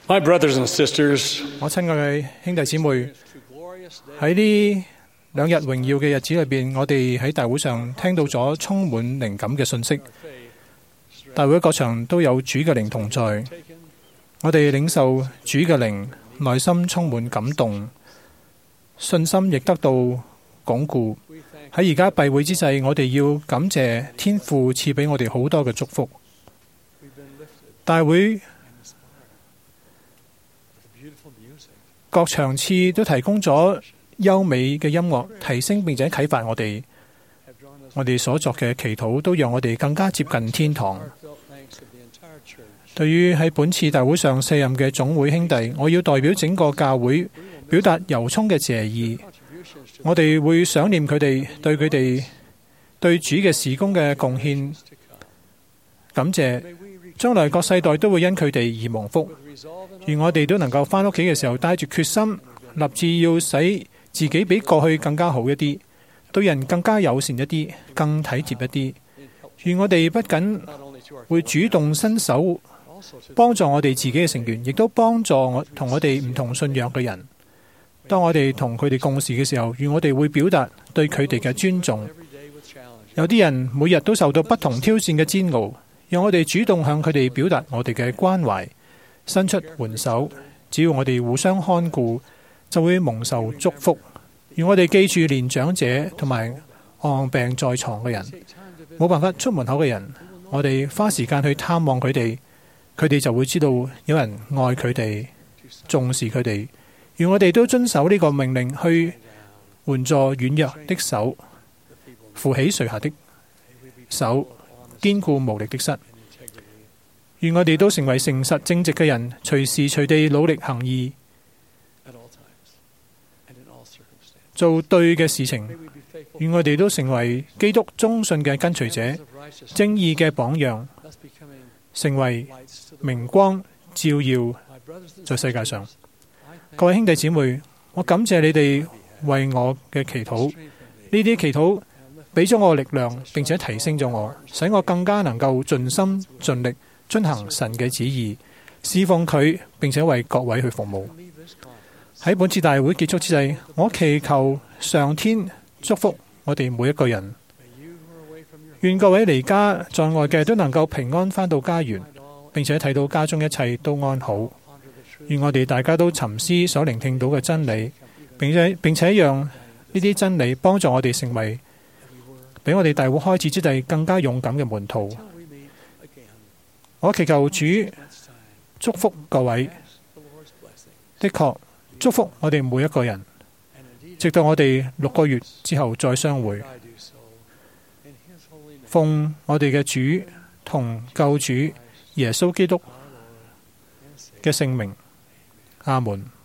My brothers and sisters, 我親愛嘅兄弟姊妹，喺呢2日榮耀嘅日子裏邊，我哋喺大會上聽到咗充滿靈感嘅信息。大會各場都有主嘅靈同在，我哋領受主嘅靈，內心充滿感動，信心亦得到鞏固。喺而家閉會之際，我哋要感謝天父賜俾我哋好多嘅祝福。大會各場次都提供咗優美嘅音樂，提升並且啟發我哋。我哋所作嘅祈禱都讓我哋更加接近天堂。對於喺本次大會上卸任嘅總會兄弟，我要代表整個教會表達由衷嘅謝意。我哋會想念佢哋對主嘅事工嘅貢獻，感謝將來各世代都會因佢哋而蒙福。願我哋都能夠返屋企嘅時候帶住決心，立志要使自己比過去更加好一啲，對人更加友善一啲，更體貼一啲。願我哋不僅會主動伸手幫助我哋自己嘅成員，亦都幫助同我哋唔同信仰嘅人。當我哋同佢哋共事嘅時候，願我哋會表達對佢哋嘅尊重。有啲人每日都受到不同挑戰嘅煎熬，讓我哋主動向佢哋表達我哋嘅關懷，伸出援手。只要我哋互相看顧，就會蒙受祝福。願我哋記住連長者同埋臥病在床嘅人，冇辦法出門口嘅人，我哋花時間去探望佢哋，佢哋就會知道有人愛佢哋，重視佢哋。願我哋都遵守呢個命令，去援助軟弱的手，扶起垂下的手，堅固無力的膝。願我哋都成為誠實正直嘅人，隨時隨地努力行義，做對嘅事情。願我哋都成為基督忠信嘅跟隨者，正義嘅榜樣，成為明光照耀在世界上。各位兄弟姊妹，我感謝你哋為我嘅祈禱，呢啲祈禱俾咗我力量，並且提升咗我，使我更加能夠盡心盡力遵行神嘅旨意，侍奉佢，並且為各位去服務。喺本次大會結束之際，我祈求上天祝福我哋每一個人，願各位離家在外嘅都能夠平安返到家園，並且睇到家中一切都安好。願我哋大家都沉思所聆聽到嘅真理，並且讓呢啲真理幫助我哋成為比我哋大會開始之際更加勇敢嘅門徒。我祈求主祝福各位，的確祝福我哋每一個人，直到我哋6個月之後再相會。奉我哋嘅主同救主耶穌基督嘅聖名，阿門。